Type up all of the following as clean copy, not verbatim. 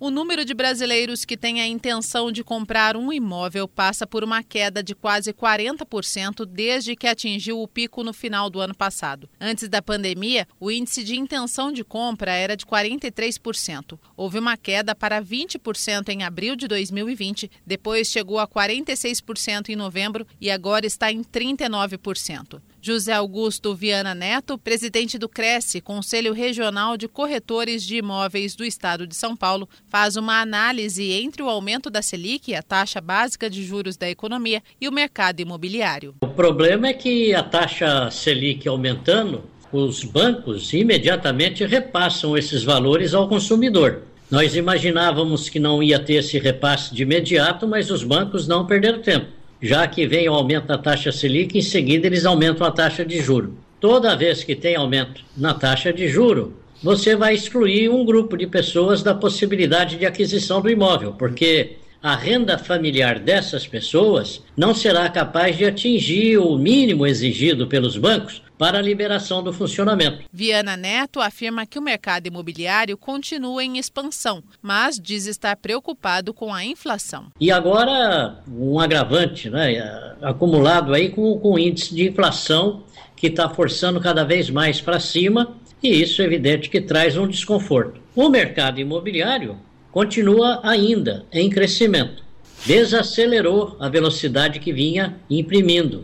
O número de brasileiros que têm a intenção de comprar um imóvel passa por uma queda de quase 40% desde que atingiu o pico no final do ano passado. Antes da pandemia, o índice de intenção de compra era de 43%. Houve uma queda para 20% em abril de 2020, depois chegou a 46% em novembro e agora está em 39%. José Augusto Viana Neto, presidente do Cresce, Conselho Regional de Corretores de Imóveis do Estado de São Paulo, faz uma análise entre o aumento da Selic, a taxa básica de juros da economia, e o mercado imobiliário. O problema é que a taxa Selic aumentando, os bancos imediatamente repassam esses valores ao consumidor. Nós imaginávamos que não ia ter esse repasse de imediato, mas os bancos não perderam tempo. Já que vem o aumento da taxa Selic, em seguida eles aumentam a taxa de juro. Toda vez que tem aumento na taxa de juro, você vai excluir um grupo de pessoas da possibilidade de aquisição do imóvel, porque a renda familiar dessas pessoas não será capaz de atingir o mínimo exigido pelos bancos para a liberação do funcionamento. Viana Neto afirma que o mercado imobiliário continua em expansão, mas diz estar preocupado com a inflação. E agora um agravante, acumulado aí com o índice de inflação que está forçando cada vez mais para cima, e isso é evidente que traz um desconforto. O mercado imobiliário continua ainda em crescimento. Desacelerou a velocidade que vinha imprimindo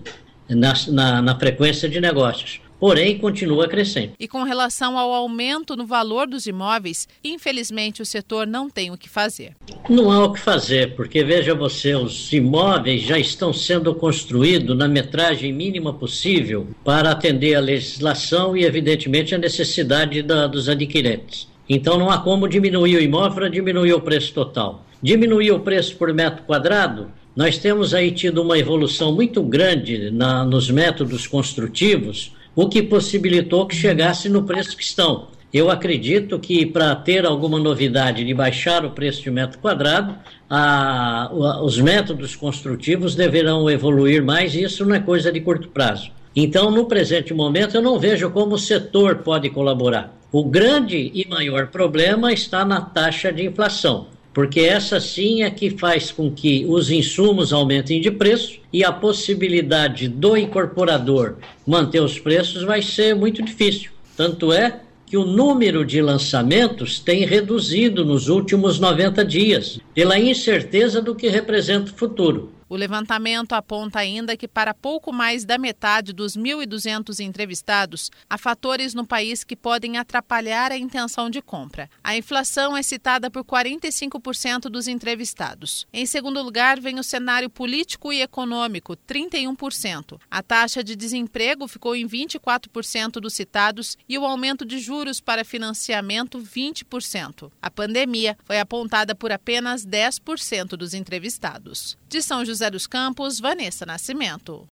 na frequência de negócios, porém continua crescendo. E com relação ao aumento no valor dos imóveis, infelizmente o setor não tem o que fazer. Não há o que fazer, porque veja você, os imóveis já estão sendo construídos na metragem mínima possível para atender a legislação e evidentemente a necessidade dos adquirentes. Então não há como diminuir o imóvel para diminuir o preço total. Diminuir o preço por metro quadrado, nós temos aí tido uma evolução muito grande nos métodos construtivos, o que possibilitou que chegasse no preço que estão. Eu acredito que para ter alguma novidade de baixar o preço de metro quadrado, os métodos construtivos deverão evoluir mais, e isso não é coisa de curto prazo. Então, no presente momento, eu não vejo como o setor pode colaborar. O grande e maior problema está na taxa de inflação, porque essa sim é que faz com que os insumos aumentem de preço e a possibilidade do incorporador manter os preços vai ser muito difícil. Tanto é que o número de lançamentos tem reduzido nos últimos 90 dias, pela incerteza do que representa o futuro. O levantamento aponta ainda que para pouco mais da metade dos 1.200 entrevistados, há fatores no país que podem atrapalhar a intenção de compra. A inflação é citada por 45% dos entrevistados. Em segundo lugar, vem o cenário político e econômico, 31%. A taxa de desemprego ficou em 24% dos citados e o aumento de juros para financiamento, 20%. A pandemia foi apontada por apenas 10% dos entrevistados. De São José dos Campos, Vanessa Nascimento.